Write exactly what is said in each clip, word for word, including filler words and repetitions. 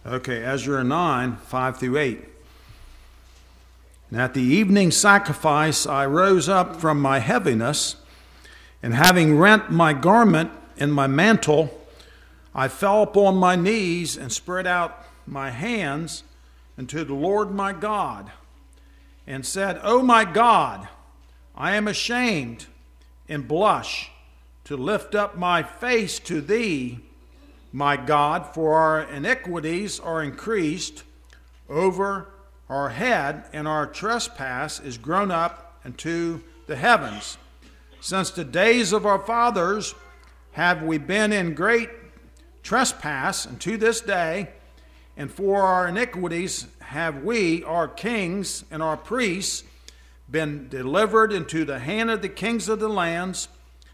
Okay, Ezra nine, five through eight. And at the evening sacrifice I rose up from my heaviness, and having rent my garment and my mantle, I fell upon my knees and spread out my hands unto the Lord my God, and said, O my God, I am ashamed and blush to lift up my face to thee, my God, for our iniquities are increased over our head, and our trespass is grown up into the heavens. Since the days of our fathers have we been in great trespass, and to this day, and for our iniquities have we, our kings and our priests, been delivered into the hand of the kings of the lands,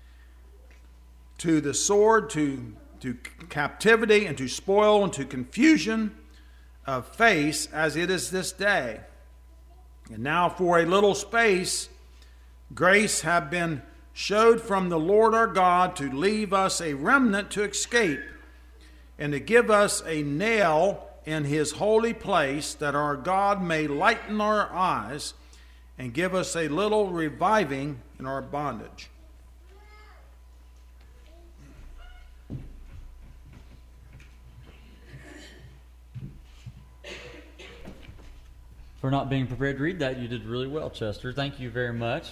to the sword, to, to captivity, and to spoil, and to confusion of face, as it is this day. And now for a little space grace have been showed from the Lord our God to leave us a remnant to escape, and to give us a nail in his holy place, that our God may lighten our eyes and give us a little reviving in our bondage. For not being prepared to read that, you did really well, Chester. Thank you very much.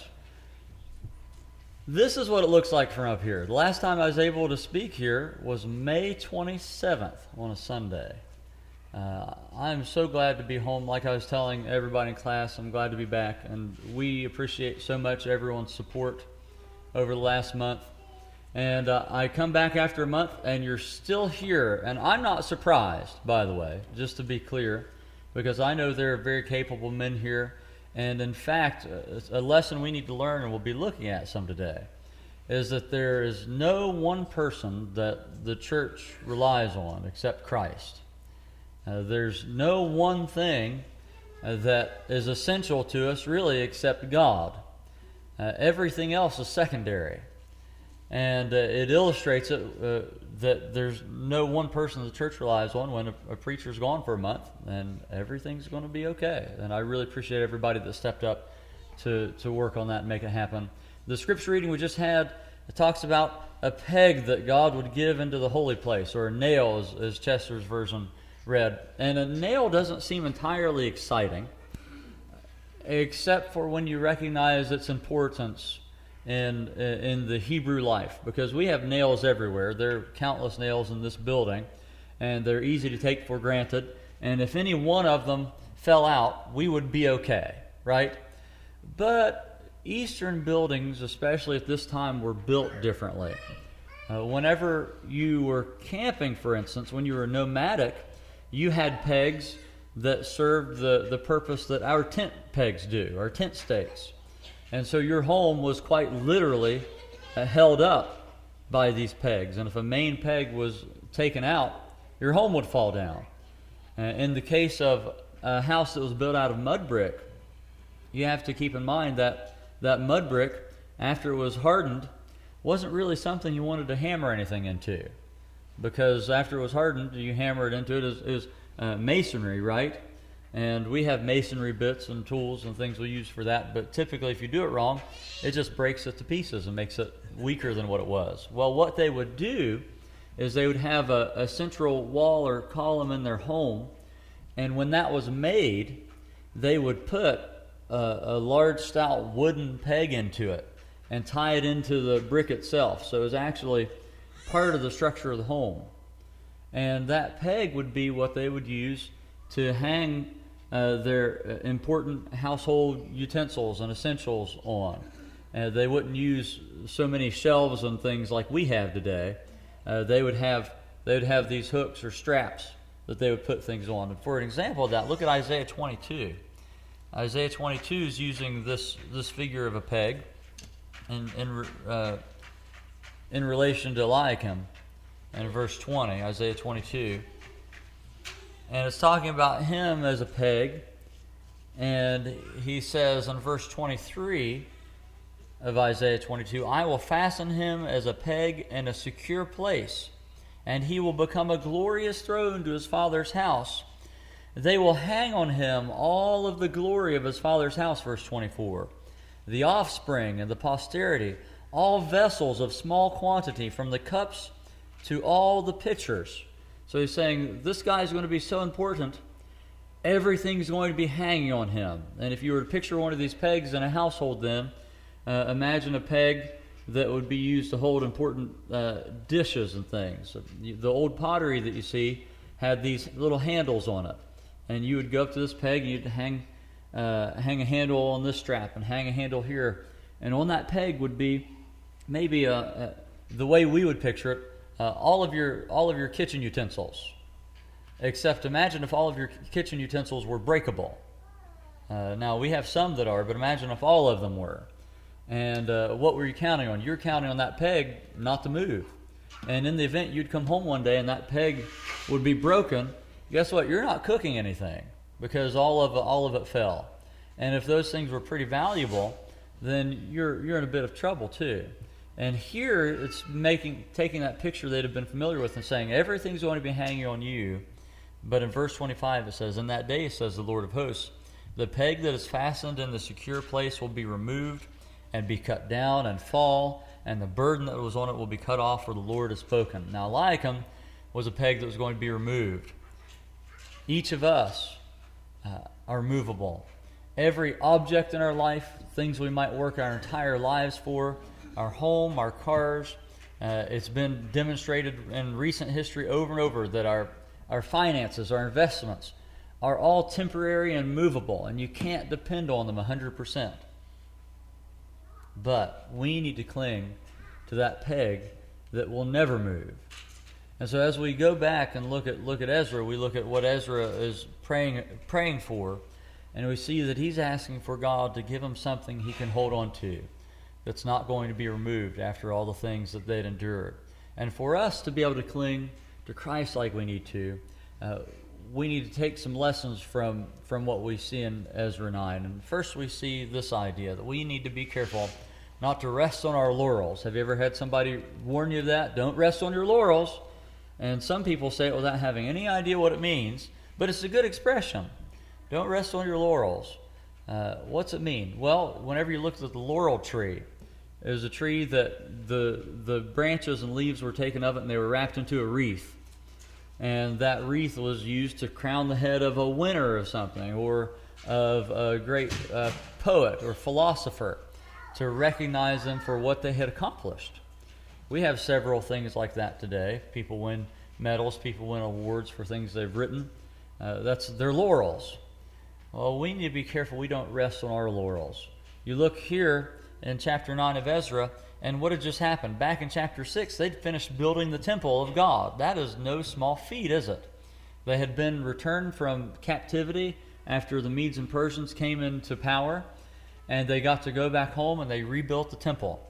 This is what it looks like from up here. The last time I was able to speak here was May twenty-seventh on a Sunday. Uh, I'm so glad to be home. Like I was telling everybody in class, I'm glad to be back. And we appreciate so much everyone's support over the last month. And uh, I come back after a month, and you're still here. And I'm not surprised, by the way, just to be clear, because I know there are very capable men here. And in fact, a lesson we need to learn, and we'll be looking at some today, is that there is no one person that the church relies on except Christ. Uh, there's no one thing uh, that is essential to us really except God. Uh, everything else is secondary. And uh, it illustrates it, uh, that there's no one person the church relies on when a, a preacher's gone for a month, and everything's going to be okay. And I really appreciate everybody that stepped up to, to work on that and make it happen. The scripture reading we just had, it talks about a peg that God would give into the holy place, or a nail, as, as Chester's version read. And a nail doesn't seem entirely exciting, except for when you recognize its importance in in the Hebrew life, because we have nails everywhere. There are countless nails in this building, and they're easy to take for granted. And if any one of them fell out, we would be okay, right? But Eastern buildings, especially at this time, were built differently. Uh, whenever you were camping, for instance, when you were nomadic, you had pegs that served the, the purpose that our tent pegs do, our tent stakes. And so your home was quite literally uh, held up by these pegs. And if a main peg was taken out, your home would fall down. Uh, in the case of a house that was built out of mud brick, you have to keep in mind that that mud brick, after it was hardened, wasn't really something you wanted to hammer anything into. Because after it was hardened, you hammer it into it as, as uh, masonry, right? And we have masonry bits and tools and things we use for that, but typically if you do it wrong, it just breaks it to pieces and makes it weaker than what it was. Well, what they would do is they would have a, a central wall or column in their home, and when that was made, they would put a, a large stout wooden peg into it and tie it into the brick itself. So it was actually part of the structure of the home. And that peg would be what they would use to hang Uh, their uh, important household utensils and essentials on. Uh, they wouldn't use so many shelves and things like we have today. Uh, they would have they would have these hooks or straps that they would put things on. And for an example of that, look at Isaiah twenty-two. Isaiah twenty-two is using this this figure of a peg in in uh, in relation to Eliakim, in verse twenty, Isaiah twenty-two. And it's talking about him as a peg. And he says in verse twenty-three of Isaiah twenty-two, I will fasten him as a peg in a secure place. and he will become a glorious throne to his father's house. They will hang on him all of the glory of his father's house, verse twenty-four. The offspring and the posterity, all vessels of small quantity, from the cups to all the pitchers. So he's saying, this guy's going to be so important, everything's going to be hanging on him. And if you were to picture one of these pegs in a household then, uh, imagine a peg that would be used to hold important uh, dishes and things. The old pottery that you see had these little handles on it. And you would go up to this peg and you'd hang, uh, hang a handle on this strap and hang a handle here. And on that peg would be maybe a, a, the way we would picture it, uh, all of your all of your kitchen utensils. Except imagine if all of your kitchen utensils were breakable. Uh, now we have some that are, but imagine if all of them were. And uh, what were you counting on? You're counting on that peg not to move. And in the event you'd come home one day and that peg would be broken, guess what? You're not cooking anything because all of all of it fell. And if those things were pretty valuable, then you're you're in a bit of trouble too. And here it's making taking that picture they'd have been familiar with and saying everything's going to be hanging on you. But in verse twenty-five it says, "In that day, says the Lord of hosts, the peg that is fastened in the secure place will be removed and be cut down and fall, and the burden that was on it will be cut off, for the Lord has spoken." Now Eliakim was a peg that was going to be removed. Each of us uh, are movable. Every object in our life, things we might work our entire lives for, our home, our cars, uh, it's been demonstrated in recent history over and over that our, our finances, our investments are all temporary and movable, and you can't depend on them one hundred percent. But we need to cling to that peg that will never move. And so as we go back and look at look at Ezra, we look at what Ezra is praying praying for, and we see that he's asking for God to give him something he can hold on to that's not going to be removed after all the things that they'd endured. And for us to be able to cling to Christ like we need to, uh, we need to take some lessons from, from what we see in Ezra nine. And first we see this idea that we need to be careful not to rest on our laurels. Have you ever had somebody warn you of that? Don't rest on your laurels. And some people say it without having any idea what it means, but it's a good expression. Don't rest on your laurels. Uh, what's it mean? Well, whenever you looked at the laurel tree, it was a tree that the the branches and leaves were taken of it and they were wrapped into a wreath. And that wreath was used to crown the head of a winner of something, or of a great uh, poet or philosopher, to recognize them for what they had accomplished. We have several things like that today. People win medals, people win awards for things they've written. Uh, that's their laurels. Well, we need to be careful we don't rest on our laurels. You look here in chapter nine of Ezra, and what had just happened? Back in chapter six, they'd finished building the temple of God. That is no small feat, is it? They had been returned from captivity after the Medes and Persians came into power, and they got to go back home and they rebuilt the temple.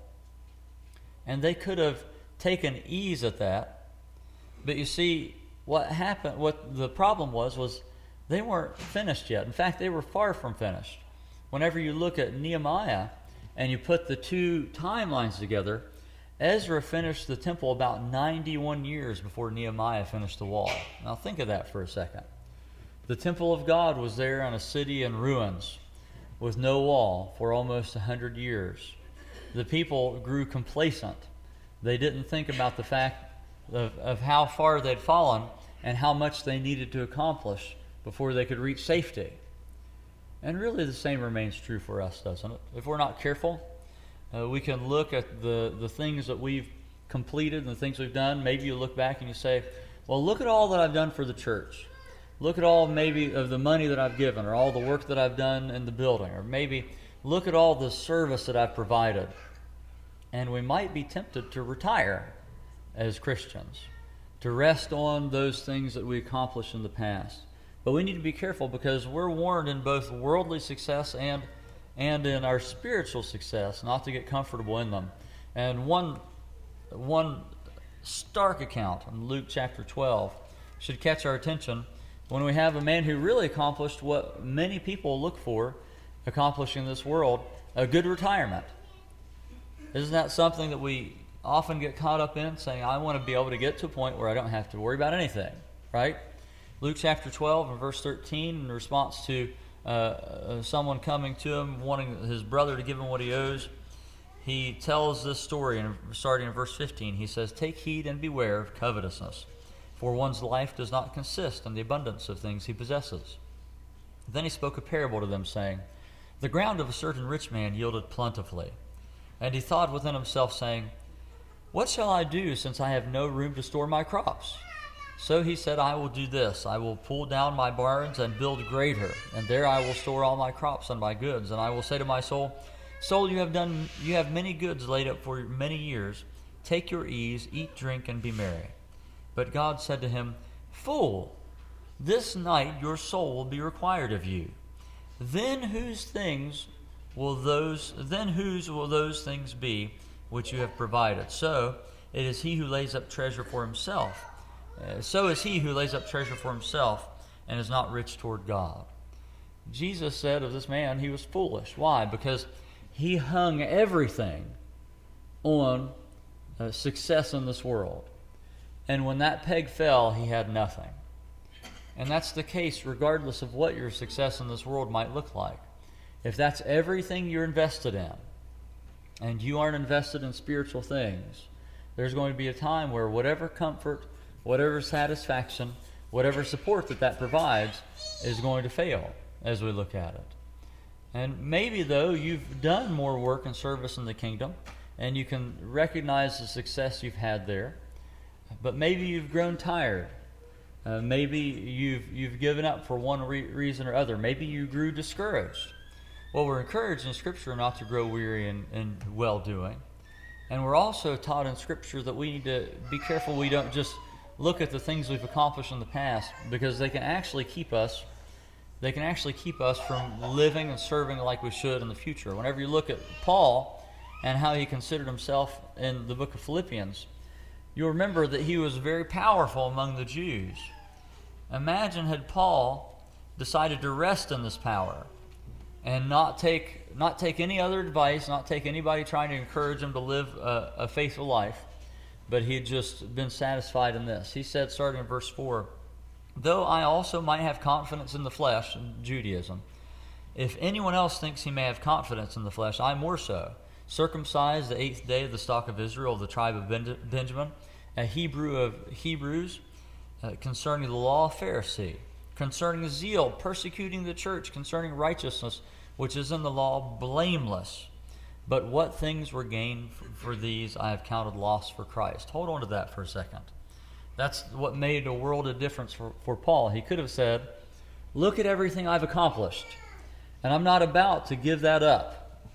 And they could have taken ease at that, but you see, what happened, what the problem was, was they weren't finished yet. In fact, they were far from finished. Whenever you look at Nehemiah and you put the two timelines together, Ezra finished the temple about ninety-one years before Nehemiah finished the wall. Now think of that for a second. The temple of God was there in a city in ruins with no wall for almost one hundred years. The people grew complacent. They didn't think about the fact of, of how far they'd fallen and how much they needed to accomplish before they could reach safety. And really the same remains true for us, doesn't it? If we're not careful, uh, we can look at the, the things that we've completed and the things we've done. Maybe you look back and you say, well, look at all that I've done for the church. Look at all maybe of the money that I've given, or all the work that I've done in the building, or maybe look at all the service that I've provided. And we might be tempted to retire as Christians, to rest on those things that we accomplished in the past. But we need to be careful, because we're warned in both worldly success and and in our spiritual success not to get comfortable in them. And one one stark account in Luke chapter twelve should catch our attention when we have a man who really accomplished what many people look for accomplishing in this world, a good retirement. Isn't that something that we often get caught up in saying, I want to be able to get to a point where I don't have to worry about anything, right? Luke chapter twelve and verse thirteen, in response to uh, uh, someone coming to him, wanting his brother to give him what he owes, he tells this story, and starting in verse fifteen, he says, "Take heed and beware of covetousness, for one's life does not consist in the abundance of things he possesses." Then he spoke a parable to them, saying, "The ground of a certain rich man yielded plentifully. And he thought within himself, saying, What shall I do, since I have no room to store my crops? So he said, I will do this. I will pull down my barns and build greater, and there I will store all my crops and my goods. And I will say to my soul, Soul, you have done, you have many goods laid up for many years. Take your ease, eat, drink, and be merry." But God said to him, "Fool, this night your soul will be required of you. Then whose things will those? Then whose will those things be which you have provided? So it is he who lays up treasure for himself. Uh, so is he who lays up treasure for himself and is not rich toward God." Jesus said of this man, he was foolish. Why? Because he hung everything on uh, success in this world. And when that peg fell, he had nothing. And that's the case regardless of what your success in this world might look like. If that's everything you're invested in, and you aren't invested in spiritual things, there's going to be a time where whatever comfort, whatever satisfaction, whatever support that that provides is going to fail as we look at it. And maybe, though, you've done more work and service in the kingdom, and you can recognize the success you've had there, but maybe you've grown tired. Uh, maybe you've you've given up for one re- reason or other. Maybe you grew discouraged. Well, we're encouraged in Scripture not to grow weary in, in well-doing. And we're also taught in Scripture that we need to be careful we don't just look at the things we've accomplished in the past, because they can actually keep us They can actually keep us from living and serving like we should in the future. Whenever you look at Paul and how he considered himself in the book of Philippians, you'll remember that he was very powerful among the Jews. Imagine had Paul decided to rest in this power and not take not take any other advice, not take anybody trying to encourage him to live a, a faithful life, but he had just been satisfied in this. He said, starting in verse four, "Though I also might have confidence in the flesh," in Judaism, "if anyone else thinks he may have confidence in the flesh, I more so. Circumcised the eighth day of the stock of Israel, of the tribe of Benjamin, a Hebrew of Hebrews, uh, concerning the law, a Pharisee, concerning zeal, persecuting the church, concerning righteousness, which is in the law, blameless. But what things were gained for these I have counted loss for Christ." Hold on to that for a second. That's what made a world of difference for, for Paul. He could have said, look at everything I've accomplished, and I'm not about to give that up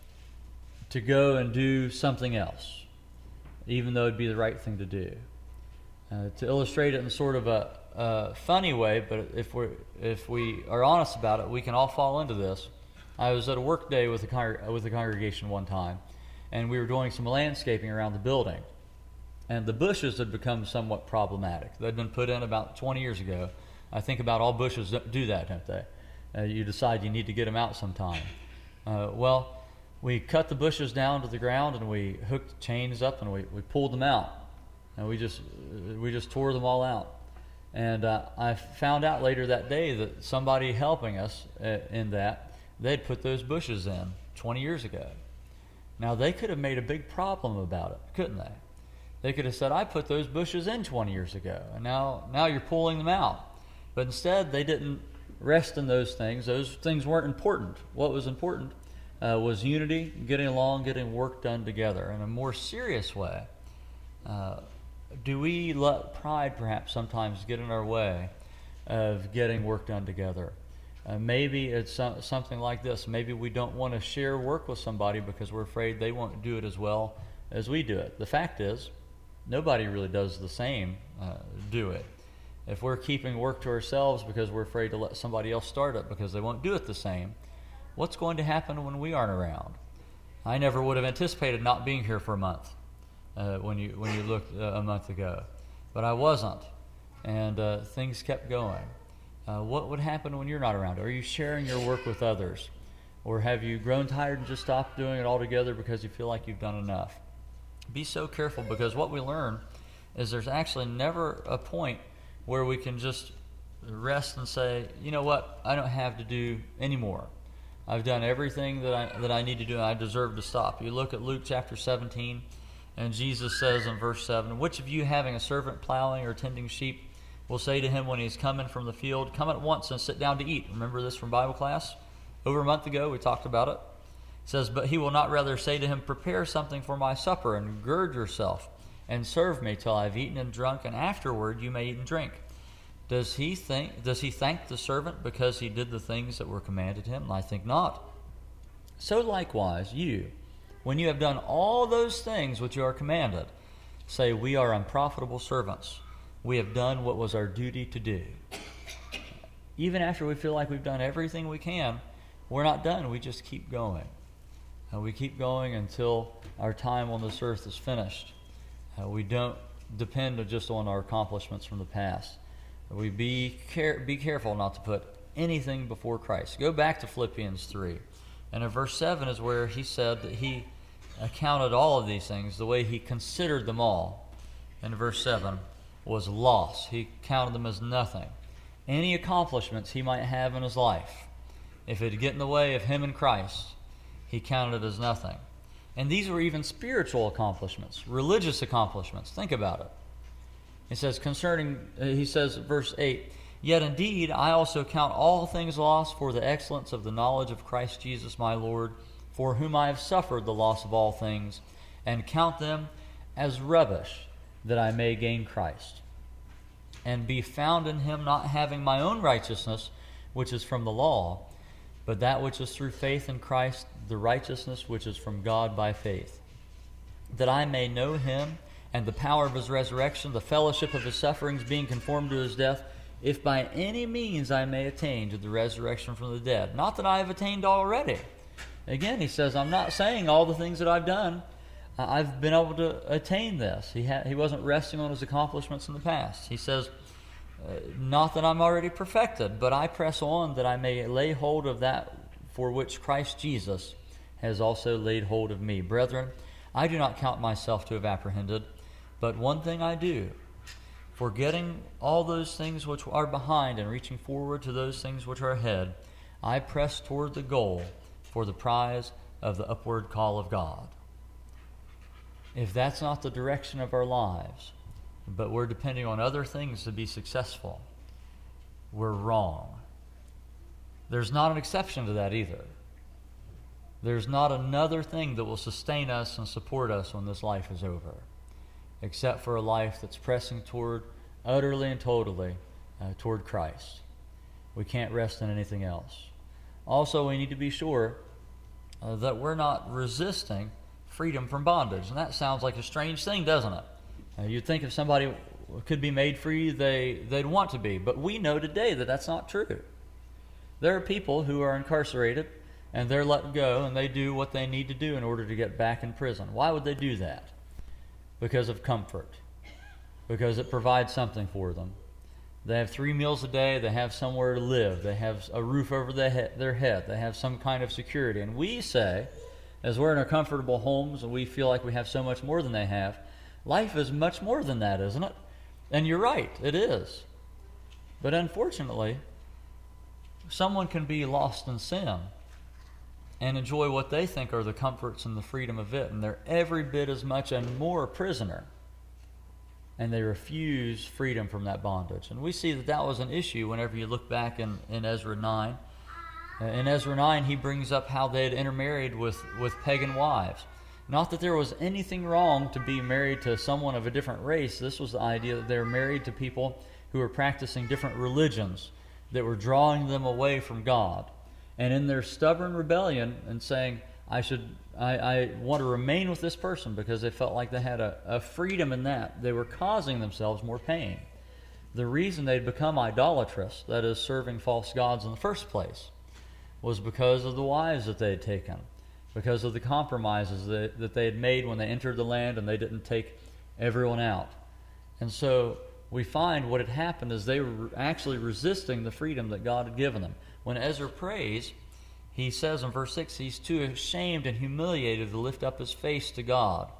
to go and do something else, even though it'd be the right thing to do. Uh, to illustrate it in sort of a, a funny way, but if we if we are honest about it, we can all fall into this. I was at a work day with a con- with a congregation one time, and we were doing some landscaping around the building. And the bushes had become somewhat problematic. They'd been put in about twenty years ago. I think about all bushes do that, don't they? Uh, you decide you need to get them out sometime. Uh, well, we cut the bushes down to the ground, and we hooked chains up, and we, we pulled them out. And we just we just tore them all out. And uh, I found out later that day that somebody helping us uh, in that, they'd put those bushes in twenty years ago. Now, they could have made a big problem about it, couldn't they? They could have said, I put those bushes in twenty years ago, and now, now you're pulling them out. But instead, they didn't rest in those things. Those things weren't important. What was important uh, was unity, getting along, getting work done together. In a more serious way, uh, do we let pride perhaps sometimes get in our way of getting work done together? Uh, maybe it's so, something like this. Maybe we don't want to share work with somebody because we're afraid they won't do it as well as we do it. The fact is, nobody really does the same, uh, do it. If we're keeping work to ourselves because we're afraid to let somebody else start it because they won't do it the same, what's going to happen when we aren't around? I never would have anticipated not being here for a month uh, when you when you looked uh, a month ago, but I wasn't, and uh, things kept going. Uh, what would happen when you're not around? Are you sharing your work with others, or have you grown tired and just stopped doing it altogether because you feel like you've done enough? be so careful, because what we learn is there's actually never a point where we can just rest and say, you know what, I don't have to do anymore. I've done everything that I that I need to do, and I deserve to stop. You look at Luke chapter seventeen, and Jesus says in verse seven, which of you having a servant plowing or tending sheep will say to him when he's coming from the field, come at once and sit down to eat? Remember this from Bible class? Over a month ago we talked about it. It says, but he will not rather say to him, prepare something for my supper, and gird yourself, and serve me till I've eaten and drunk, and afterward you may eat and drink. Does he think? Does he thank the servant because he did the things that were commanded him? I think not. So likewise, you, when you have done all those things which you are commanded, say, we are unprofitable servants. We have done what was our duty to do. Even after we feel like we've done everything we can, we're not done. We just keep going. Uh, we keep going until our time on this earth is finished. Uh, we don't depend just on our accomplishments from the past. We be care, be careful not to put anything before Christ. Go back to Philippians three. And in verse seven is where he said that he accounted all of these things, the way he considered them all. And verse seven was loss. He counted them as nothing. Any accomplishments he might have in his life, if it would get in the way of him and Christ, he counted it as nothing. And these were even spiritual accomplishments, religious accomplishments. Think about it. He says concerning, uh, he says, verse eight, yet indeed I also count all things lost for the excellence of the knowledge of Christ Jesus my Lord, for whom I have suffered the loss of all things, and count them as rubbish, that I may gain Christ, and be found in him, not having my own righteousness, which is from the law, but that which is through faith in Christ, the righteousness which is from God by faith, that I may know him, and the power of his resurrection, the fellowship of his sufferings, being conformed to his death, if by any means I may attain to the resurrection from the dead. Not that I have attained already. Again, he says, I'm not saying all the things that I've done, I've been able to attain this. He ha- he wasn't resting on his accomplishments in the past. He says, uh, not that I'm already perfected, but I press on that I may lay hold of that for which Christ Jesus has also laid hold of me. Brethren, I do not count myself to have apprehended, but one thing I do, forgetting all those things which are behind and reaching forward to those things which are ahead, I press toward the goal for the prize of the upward call of God. If that's not the direction of our lives, but we're depending on other things to be successful, we're wrong. There's not an exception to that either. There's not another thing that will sustain us and support us when this life is over, except for a life that's pressing toward, utterly and totally, uh, toward Christ. We can't rest in anything else. Also, we need to be sure uh, that we're not resisting freedom from bondage. And that sounds like a strange thing, doesn't it? Uh, you'd think if somebody could be made free, they, they'd want to be. But we know today that that's not true. There are people who are incarcerated, and they're let go, and they do what they need to do in order to get back in prison. Why would they do that? Because of comfort. Because it provides something for them. They have three meals a day. They have somewhere to live. They have a roof over their head. Their head. They have some kind of security. And we say, as we're in our comfortable homes and we feel like we have so much more than they have, life is much more than that, isn't it? And you're right, it is. But unfortunately, someone can be lost in sin and enjoy what they think are the comforts and the freedom of it, and they're every bit as much and more a prisoner. And they refuse freedom from that bondage. And we see that that was an issue whenever you look back in, in Ezra nine. Uh, in Ezra nine, he brings up how they had intermarried with, with pagan wives. Not that there was anything wrong to be married to someone of a different race. This was the idea that they were married to people who were practicing different religions that were drawing them away from God. And in their stubborn rebellion and saying, I should, I, I want to remain with this person because they felt like they had a, a freedom in that, they were causing themselves more pain. The reason they'd become idolatrous, that is, serving false gods in the first place, was because of the wives that they had taken, because of the compromises that, that they had made when they entered the land and they didn't take everyone out. And so we find what had happened is they were actually resisting the freedom that God had given them. When Ezra prays, he says in verse six, he's too ashamed and humiliated to lift up his face to God.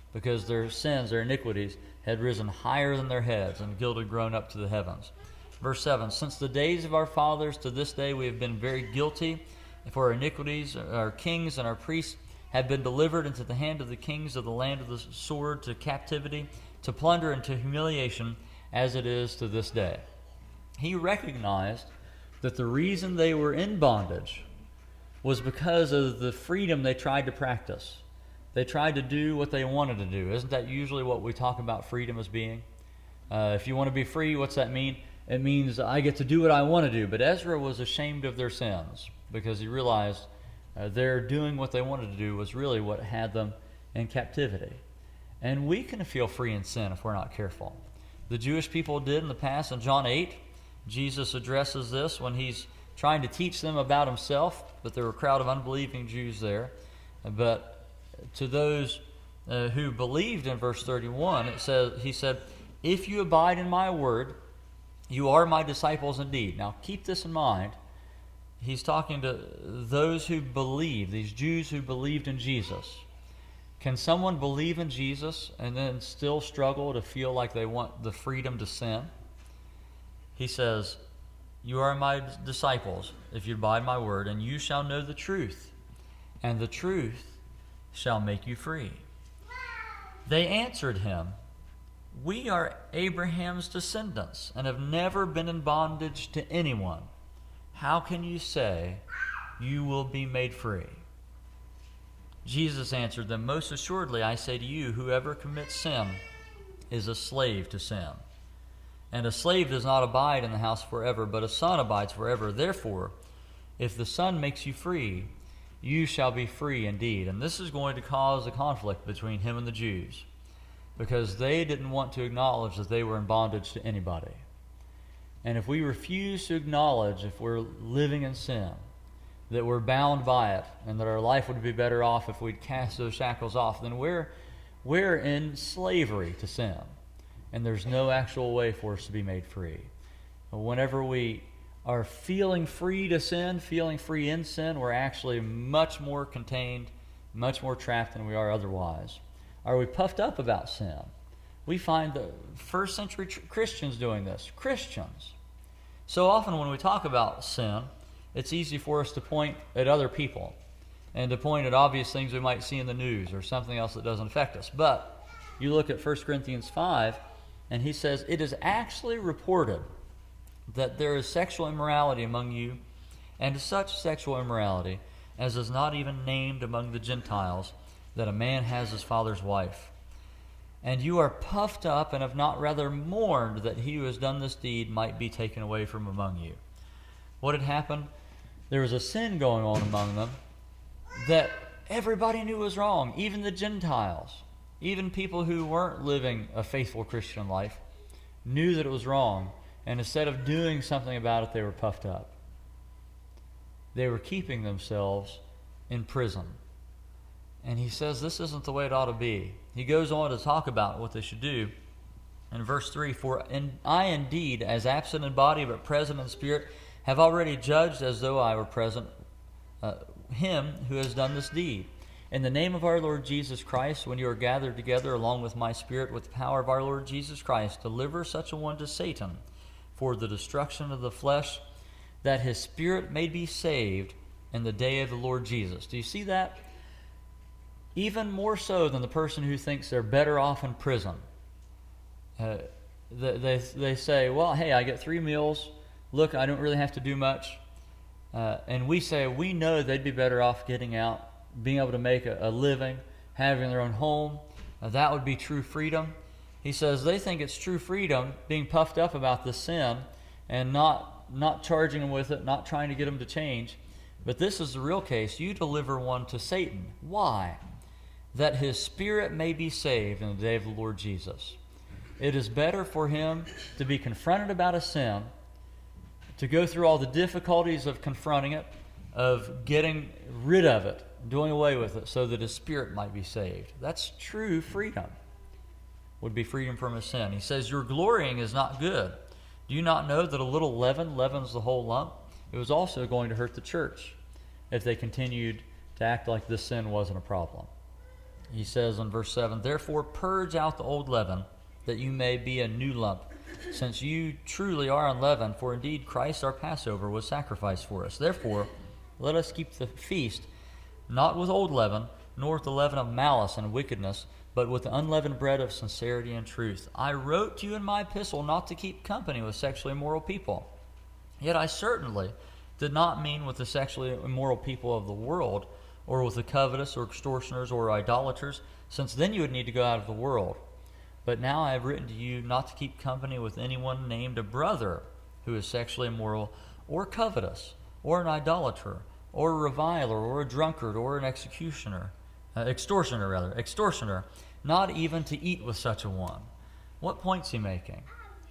because their sins, their iniquities, had risen higher than their heads, and guilt had grown up to the heavens. Verse seven, since the days of our fathers to this day we have been very guilty, for our iniquities, our kings and our priests have been delivered into the hand of the kings of the land of the sword, to captivity, to plunder, and to humiliation, as it is to this day. He recognized that the reason they were in bondage was because of the freedom they tried to practice. They tried to do what they wanted to do. Isn't that usually what we talk about freedom as being? Uh, if you want to be free, what's that mean? It means I get to do what I want to do. But Ezra was ashamed of their sins because he realized uh, their doing what they wanted to do was really what had them in captivity. And we can feel free in sin if we're not careful. The Jewish people did in the past. In John eight, Jesus addresses this when he's trying to teach them about himself, but there were a crowd of unbelieving Jews there. But to those uh, who believed, in verse thirty-one, it says, he said, if you abide in my word, you are my disciples indeed. Now keep this in mind. He's talking to those who believe, these Jews who believed in Jesus. Can someone believe in Jesus and then still struggle to feel like they want the freedom to sin? He says, you are my disciples if you abide my word, and you shall know the truth, and the truth shall make you free. They answered him, we are Abraham's descendants and have never been in bondage to anyone. How can you say you will be made free? Jesus answered them, most assuredly I say to you, whoever commits sin is a slave to sin. And a slave does not abide in the house forever, but a son abides forever. Therefore, if the Son makes you free, you shall be free indeed. And this is going to cause a conflict between him and the Jews, because they didn't want to acknowledge that they were in bondage to anybody. And if we refuse to acknowledge, if we're living in sin, that we're bound by it, and that our life would be better off if we'd cast those shackles off, then we're, we're in slavery to sin. And there's no actual way for us to be made free. Whenever we are feeling free to sin, feeling free in sin, we're actually much more contained, much more trapped than we are otherwise. Are we puffed up about sin? We find the first century tr- Christians doing this. Christians. So often when we talk about sin, it's easy for us to point at other people and to point at obvious things we might see in the news or something else that doesn't affect us. But you look at First Corinthians five, and he says, it is actually reported that there is sexual immorality among you, and such sexual immorality as is not even named among the Gentiles, that a man has his father's wife. And you are puffed up and have not rather mourned that he who has done this deed might be taken away from among you. What had happened? There was a sin going on among them that everybody knew was wrong, even the Gentiles. Even people who weren't living a faithful Christian life knew that it was wrong, and instead of doing something about it, they were puffed up. They were keeping themselves in prison. And he says this isn't the way it ought to be. He goes on to talk about what they should do. In verse three, for in, I indeed, as absent in body but present in spirit, have already judged as though I were present uh, him who has done this deed. In the name of our Lord Jesus Christ, when you are gathered together along with my spirit with the power of our Lord Jesus Christ, deliver such a one to Satan for the destruction of the flesh, that his spirit may be saved in the day of the Lord Jesus. Do you see that? Even more so than the person who thinks they're better off in prison. Uh, they, they, they say, well, hey, I get three meals. Look, I don't really have to do much. Uh, and we say, we know they'd be better off getting out, being able to make a, a living, having their own home. Uh, that would be true freedom. He says they think it's true freedom being puffed up about this sin and not, not charging them with it, not trying to get them to change. But this is the real case. You deliver one to Satan. Why? That his spirit may be saved in the day of the Lord Jesus. It is better for him to be confronted about a sin, to go through all the difficulties of confronting it, of getting rid of it, doing away with it, so that his spirit might be saved. That's true freedom, would be freedom from his sin. He says, your glorying is not good. Do you not know that a little leaven leavens the whole lump? It was also going to hurt the church if they continued to act like this sin wasn't a problem. he says in verse seven, "Therefore purge out the old leaven, that you may be a new lump, since you truly are unleavened, for indeed Christ our Passover was sacrificed for us. Therefore let us keep the feast, not with old leaven, nor with the leaven of malice and wickedness, but with the unleavened bread of sincerity and truth. I wrote to you in my epistle not to keep company with sexually immoral people. Yet I certainly did not mean with the sexually immoral people of the world, or with the covetous, or extortioners, or idolaters, since then you would need to go out of the world. But now I have written to you not to keep company with anyone named a brother who is sexually immoral, or covetous, or an idolater, or a reviler, or a drunkard, or an executioner, uh, extortioner rather, extortioner, not even to eat with such a one." What point's he making?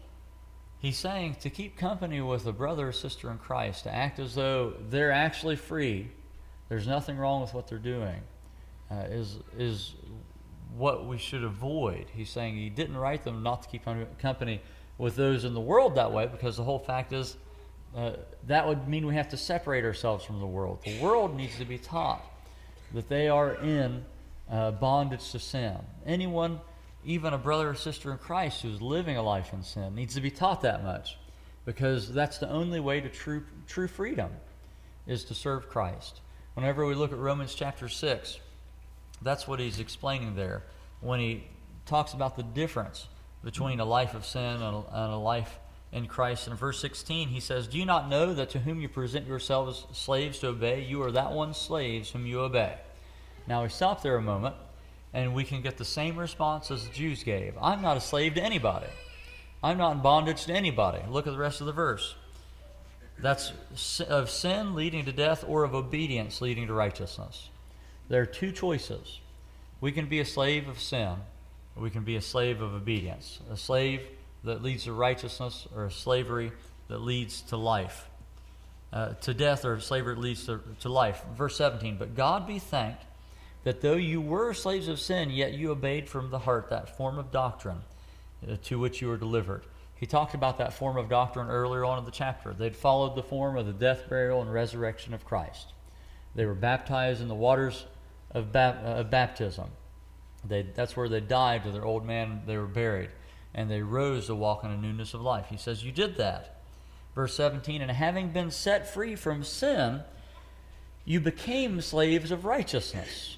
He's saying to keep company with a brother or sister in Christ, to act as though they're actually free, there's nothing wrong with what they're doing, uh, is is what we should avoid. He's saying he didn't write them not to keep company with those in the world that way, because the whole fact is uh, that would mean we have to separate ourselves from the world. The world needs to be taught that they are in uh, bondage to sin. Anyone, even a brother or sister in Christ who's living a life in sin, needs to be taught that much, because that's the only way to true true freedom, is to serve Christ. Whenever we look at Romans chapter six, that's what he's explaining there when he talks about the difference between a life of sin and a, and a life in Christ. In verse sixteen, he says, "Do you not know that to whom you present yourselves slaves to obey, you are that one's slaves whom you obey?" Now we stop there a moment, and we can get the same response as the Jews gave. I'm not a slave to anybody. I'm not in bondage to anybody. Look at the rest of the verse. That's of sin leading to death, or of obedience leading to righteousness. There are two choices. We can be a slave of sin, or we can be a slave of obedience. A slave that leads to righteousness, or a slavery that leads to life. Uh, to death, or slavery that leads to, to life. Verse seventeen, "But God be thanked that though you were slaves of sin, yet you obeyed from the heart that form of doctrine uh, to which you were delivered." He talked about that form of doctrine earlier on in the chapter. They'd followed the form of the death, burial, and resurrection of Christ. They were baptized in the waters of, bap- uh, of baptism. They, that's where they died to their old man. They were buried, and they rose to walk in a newness of life. He says, you did that. Verse seventeen, "And having been set free from sin, you became slaves of righteousness.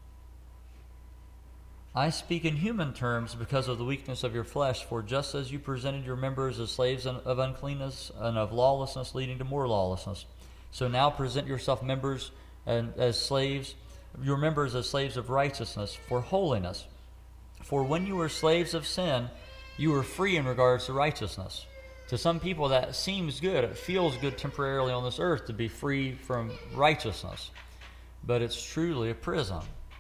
I speak in human terms because of the weakness of your flesh, for just as you presented your members as slaves of uncleanness and of lawlessness leading to more lawlessness, so now present yourself members as slaves, your members as slaves of righteousness for holiness. For when you were slaves of sin, you were free in regards to righteousness." To some people that seems good. It feels good temporarily on this earth to be free from righteousness, but it's truly a prison.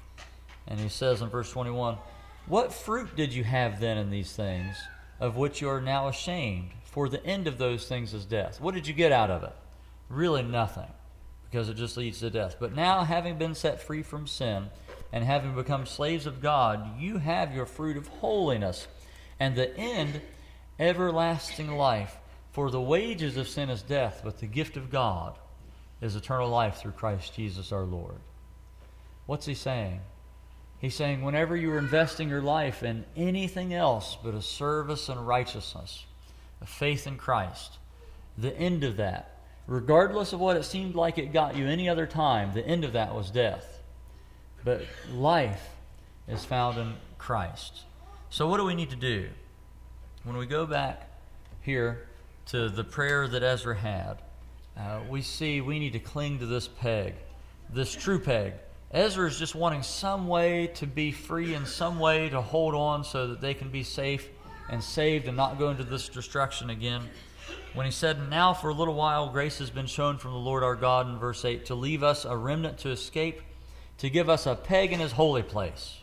And he says in verse twenty-one, "What fruit did you have then in these things, of which you are now ashamed? For the end of those things is death." What did you get out of it? Really nothing, because it just leads to death. "But now, having been set free from sin, and having become slaves of God, you have your fruit of holiness, and the end, everlasting life. For the wages of sin is death, but the gift of God is eternal life through Christ Jesus our Lord." What's he saying? He's saying whenever you're investing your life in anything else but a service and righteousness, a faith in Christ, the end of that, regardless of what it seemed like it got you any other time, the end of that was death. But life is found in Christ. So what do we need to do? When we go back here to the prayer that Ezra had, uh, we see we need to cling to this peg, this true peg. Ezra is just wanting some way to be free, in some way to hold on so that they can be safe and saved and not go into this destruction again. When he said, "Now for a little while grace has been shown from the Lord our God," in verse eight, "to leave us a remnant to escape, to give us a peg in his holy place."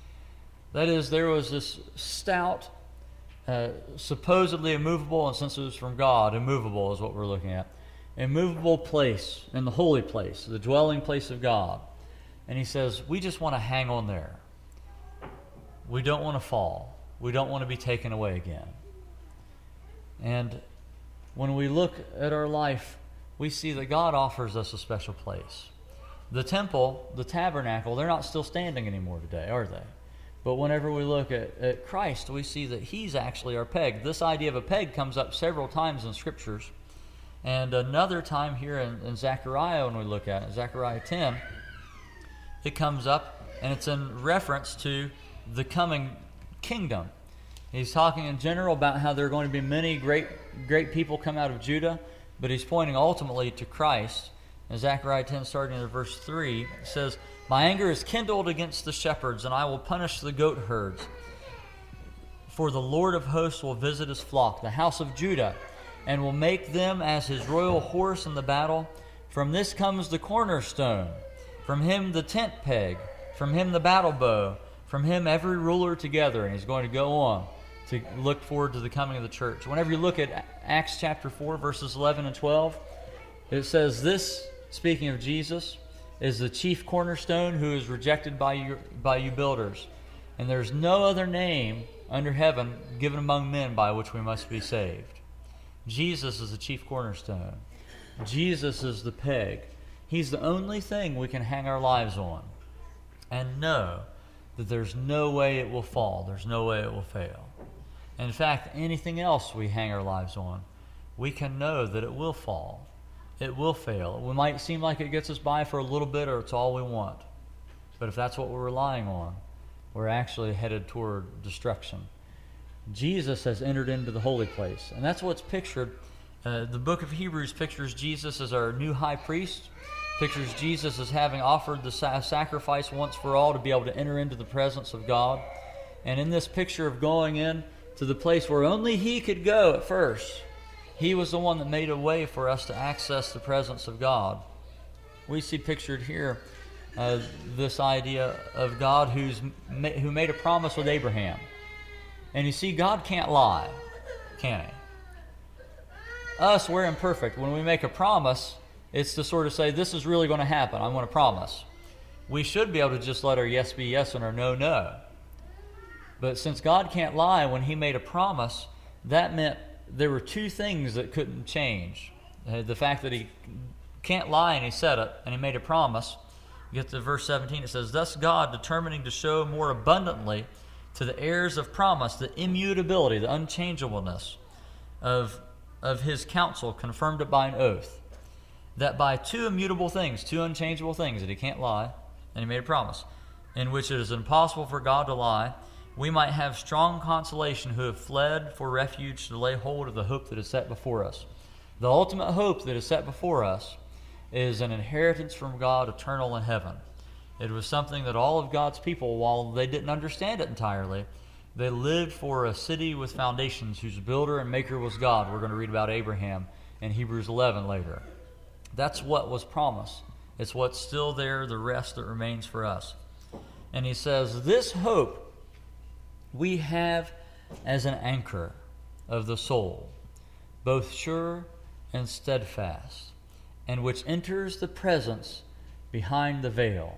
That is, there was this stout, uh, supposedly immovable, and since it was from God, immovable is what we're looking at, immovable place in the holy place, the dwelling place of God. And he says, we just want to hang on there. We don't want to fall. We don't want to be taken away again. And when we look at our life, we see that God offers us a special place. The temple, the tabernacle, they're not still standing anymore today, are they? But whenever we look at, at Christ, we see that he's actually our peg. This idea of a peg comes up several times in Scriptures. And another time here in, in Zechariah, when we look at it, Zechariah ten, it comes up, and it's in reference to the coming kingdom. He's talking in general about how there are going to be many great great people come out of Judah, but he's pointing ultimately to Christ. In Zechariah ten, starting in verse three, it says, "My anger is kindled against the shepherds, and I will punish the goat herds. For the Lord of hosts will visit his flock, the house of Judah, and will make them as his royal horse in the battle. From this comes the cornerstone, from him the tent peg, from him the battle bow, from him every ruler together." And he's going to go on to look forward to the coming of the church. Whenever you look at Acts chapter four, verses eleven and twelve, it says, "This," speaking of Jesus, "is the chief cornerstone who is rejected by you, by you builders. And there's no other name under heaven given among men by which we must be saved." Jesus is the chief cornerstone. Jesus is the peg. He's the only thing we can hang our lives on and know that there's no way it will fall. There's no way it will fail. In fact, anything else we hang our lives on, we can know that it will fall. It will fail. It might seem like it gets us by for a little bit, or it's all we want. But if that's what we're relying on, we're actually headed toward destruction. Jesus has entered into the holy place, and that's what's pictured. Uh, the book of Hebrews pictures Jesus as our new high priest, pictures Jesus as having offered the sa- sacrifice once for all to be able to enter into the presence of God. And in this picture of going in to the place where only he could go at first, he was the one that made a way for us to access the presence of God. We see pictured here uh, this idea of God who's ma- who made a promise with Abraham. And you see, God can't lie, can he? Us, we're imperfect. When we make a promise, it's to sort of say, this is really going to happen. I'm going to promise. We should be able to just let our yes be yes and our no, no. But since God can't lie, when he made a promise, that meant there were two things that couldn't change. Uh, the fact that he can't lie and he said it, and he made a promise. You get to verse seventeen, it says, "Thus God, determining to show more abundantly to the heirs of promise the immutability, the unchangeableness of, of his counsel, confirmed it by an oath, that by two immutable things, two unchangeable things, that he can't lie, and he made a promise, in which it is impossible for God to lie, we might have strong consolation who have fled for refuge to lay hold of the hope that is set before us." The ultimate hope that is set before us is an inheritance from God, eternal in heaven. It was something that all of God's people, while they didn't understand it entirely, they lived for a city with foundations whose builder and maker was God. We're going to read about Abraham in Hebrews eleven later. That's what was promised. It's what's still there, the rest that remains for us. And he says, "This hope we have as an anchor of the soul, both sure and steadfast, and which enters the presence behind the veil."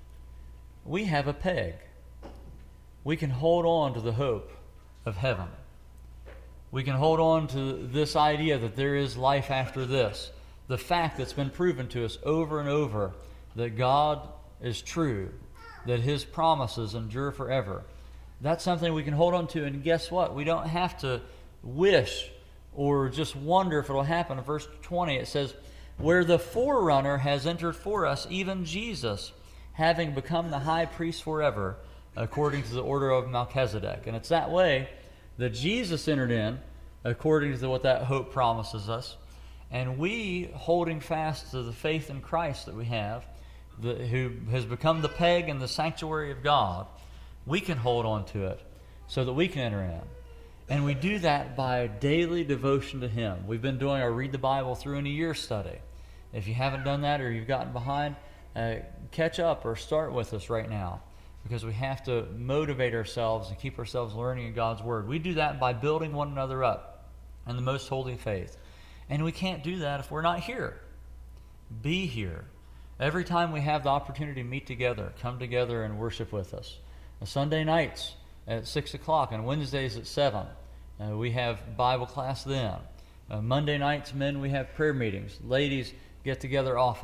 We have a peg. We can hold on to the hope of heaven. We can hold on to this idea that there is life after this. The fact that's been proven to us over and over that God is true, that his promises endure forever. That's something we can hold on to, and guess what? We don't have to wish or just wonder if it'll happen. In verse twenty it says, "Where the forerunner has entered for us, even Jesus, having become the high priest forever, according to the order of Melchizedek." And it's that way that Jesus entered in, according to what that hope promises us. And we, holding fast to the faith in Christ that we have, the, who has become the peg in the sanctuary of God, we can hold on to it so that we can enter in. And we do that by daily devotion to him. We've been doing our Read the Bible Through in a Year study. If you haven't done that or you've gotten behind, uh, catch up or start with us right now, because we have to motivate ourselves and keep ourselves learning in God's Word. We do that by building one another up in the most holy faith. And we can't do that if we're not here. Be here. Every time we have the opportunity to meet together, come together and worship with us. On Sunday nights at six o'clock and Wednesdays at seven, uh, we have Bible class then. Uh, Monday nights, men, we have prayer meetings. Ladies get together often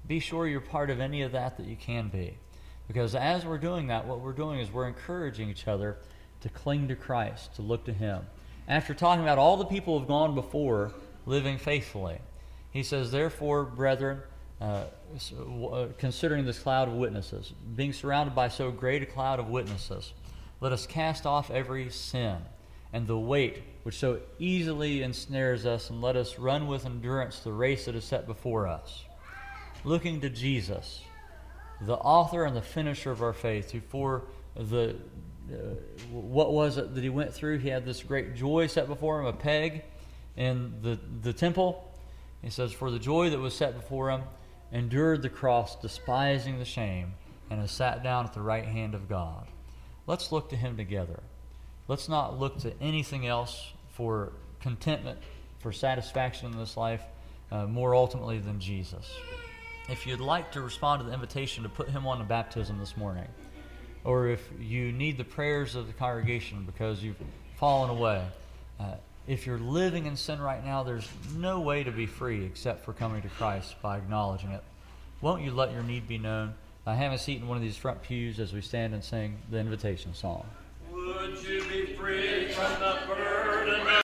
be sure you're part of any of that that you can be. Because as we're doing that, what we're doing is we're encouraging each other to cling to Christ, to look to Him. After talking about all the people who have gone before living faithfully, he says, therefore, brethren, uh, uh, considering this cloud of witnesses, being surrounded by so great a cloud of witnesses, let us cast off every sin and the weight which so easily ensnares us, and let us run with endurance the race that is set before us, looking to Jesus, the author and the finisher of our faith, who for the uh, what was it that he went through? He had this great joy set before him, a peg in the, the temple. He says, for the joy that was set before him, endured the cross, despising the shame, and has sat down at the right hand of God. Let's look to Him together. Let's not look to anything else for contentment, for satisfaction in this life, uh, more ultimately than Jesus. If you'd like to respond to the invitation to put him on to baptism this morning, or if you need the prayers of the congregation because you've fallen away, uh, if you're living in sin right now, there's no way to be free except for coming to Christ by acknowledging it. Won't you let your need be known? I have a seat in one of these front pews as we stand and sing the invitation song. Would you be free from the burden